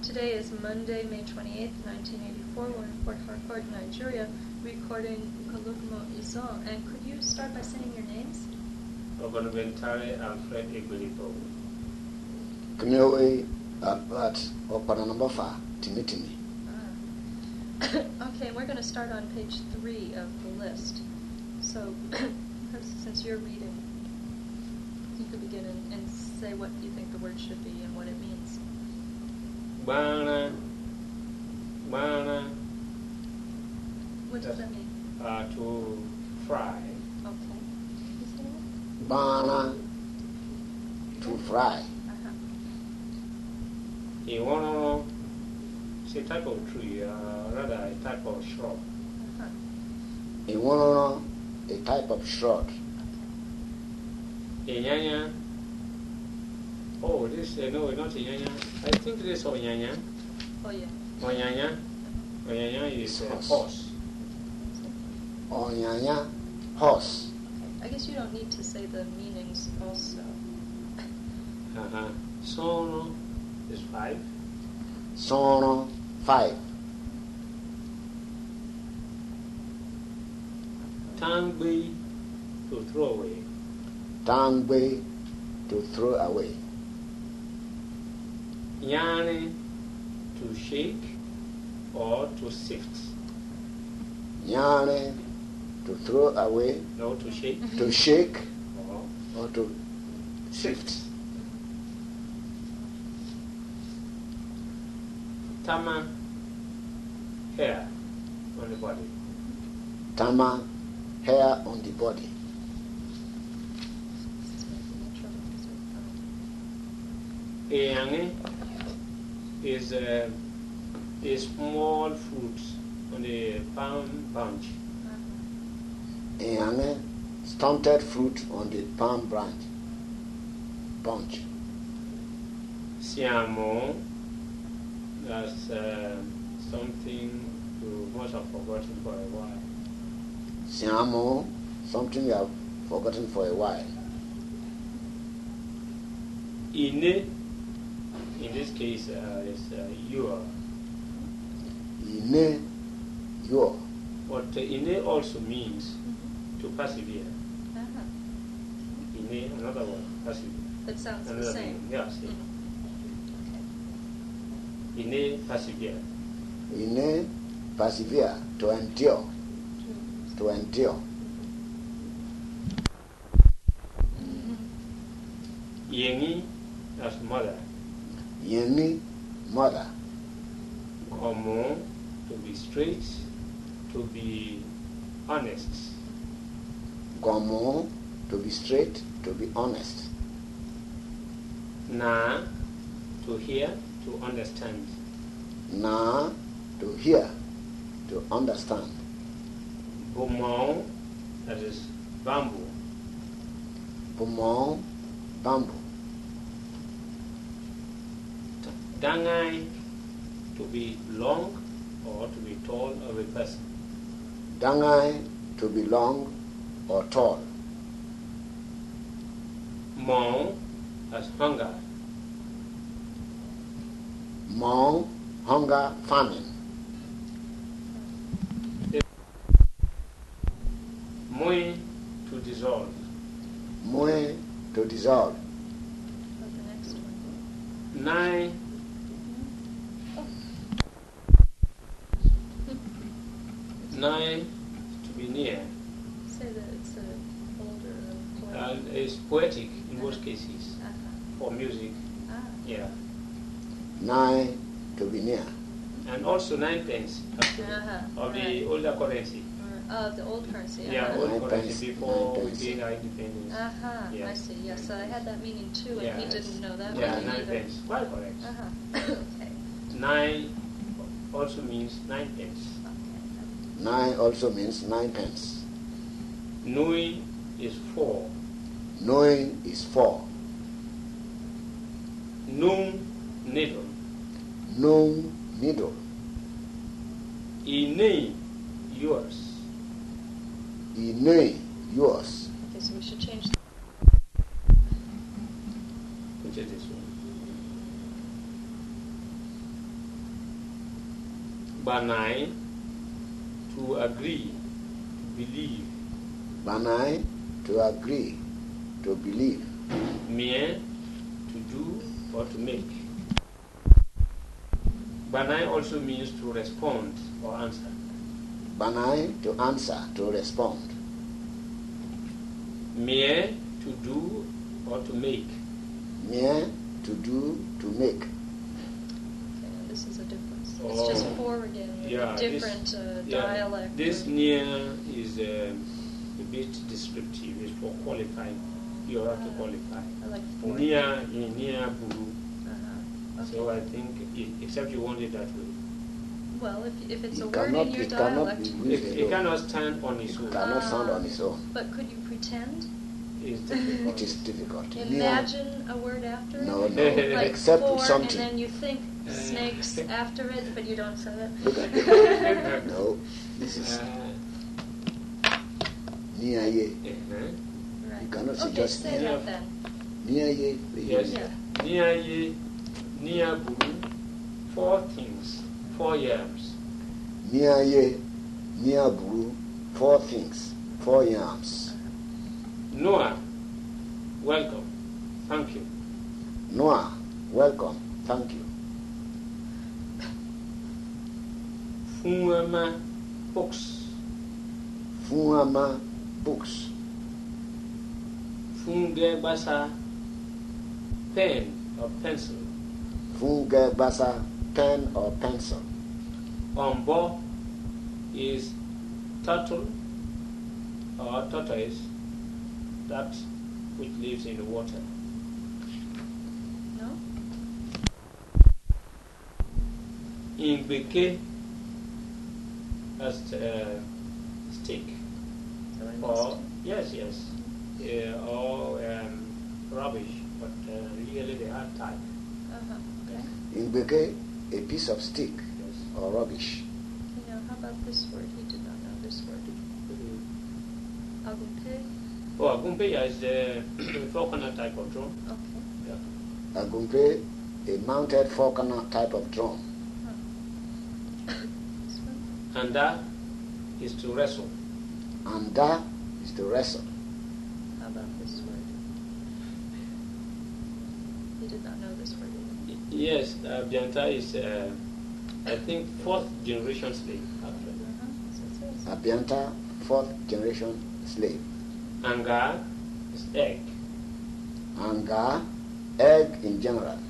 Today is Monday, May 28th, 1984. We're in Port Harcourt, Nigeria, recording Kalukmo Izon. And could you start by saying your names? Ogonventare Alfred Igbilipo. Knewe Albert Opananabafa Timitimi. Okay, we're going to start on page 3 of the list. So, since you're reading, you could begin and say what you think the word should be and what it means. Bana. What does that mean? To fry. Okay. You say it? Bana to fry. Iwono, it's a type of tree, rather a type of shrub. Iwono, a type of shrub. Inyanya. Oh, this, no, not inyanya. I think this is onyanya. Oh, yeah. Onyanya. Onyanya is horse. Onyanya, horse. Okay. I guess you don't need to say the meanings also. Sono is 5. Sono, 5. Tangbe, to throw away. Tangbe, to throw away. Yane, to shake or to sift. Yane, to throw away. No, to shake. To shake Or or to sift. Tama, hair on the body. Tama, hair on the body. Eyange is a small fruit on the palm branch. Eyange, stunted fruit on the palm branch. Bunch. Siamo, that's something you must have forgotten for a while. Siamo, something you have forgotten for a while. Ine, in this case, is your. Ine, your. But ine also means to persevere. Ine, another word, persevere. That sounds the Another same. thing, yes. Okay. Ine, persevere. Ine, persevere, to endure. To endure. Yengi, as mother. Yeni, mother. Gomo, to be straight, to be honest. Gomo, to be straight, to be honest. Na, to hear, to understand. Na, to hear, to understand. Bumong, that is bamboo. Bumong, bamboo. Dangai, to be long or to be tall of a person. Dangai, to be long or tall. Mong, as hunger. Mong, hunger, famine. Mui, to dissolve. Mue, to dissolve. What's the next one? Nai, nai, to be near. Say that it's an older poem. Is poetic in most cases. For music, yeah. Nigh, to be near. And also 9 pence of the older currency. The old currency. Yeah, old 9 currency pence, before 9 we pence. gained our independence. I see. Yeah, so I had that meaning too, and he Yes. didn't know that Yeah, meaning 9 either. pence. Quite correct. Okay. 9 also means 9 pence. Nine also means 9 pence. Nui is 4. Knowing is 4. Nung, needle. Known, needle. Ine, yours. Ine, yours. Okay, so we should change. Which is this one? Banai, to agree, to believe. Banai, to agree, to believe. Mie, to do or to make. Banai also means to respond or answer. Banai, to answer, to respond. Mie, to do or to make. Mie, to do, to make. Okay, and this is a difference. It's Oh. just four again, with Yeah, a different dialect. This near is a bit descriptive. It's for qualifying. You have to qualify. I like four. Near buru. Okay. So I think, except you want it that way. Well, if it's a It word cannot, in your it cannot dialect, be It used alone. cannot stand on its It own. cannot sound on its own. but could you pretend? It's difficult. It is difficult. Imagine a word after it? No, no. Like Except four, with something. and then you think snakes after it, but you don't say it. Look at it. No, this is niaye. Right. You cannot say okay, just say near. that then. Niaye. Yes. Yeah. Near ye, near buru, 4 things, 4 yams. Niaye, near brew, 4 things, 4 yams. Noah, welcome, thank you. Noah, welcome, thank you. Funwema, books. Fuama, books. Funge basa, pen or pencil. Funge basa, pen or pencil. Ombo is turtle or tortoise, that which lives in the water. No? In Beke, as stick. So it Or, must- yes, or rubbish, but really they are type. Okay. In Beke, a piece of stick Yes. or rubbish. Okay, now how about this word? He did not know this word. Agumpe? Oh, Agumpe is the Falconer type of drum. Okay. Yeah. Agumpe, a mounted 4-corner type of drum. This one? And that is to wrestle. And that is to wrestle. How about this word? He did not know this word either. Yes, Bianta is, I think, 4th generation slave, actually. So it says. Abianta, 4th generation slave. Anga is egg. Anga, egg in general.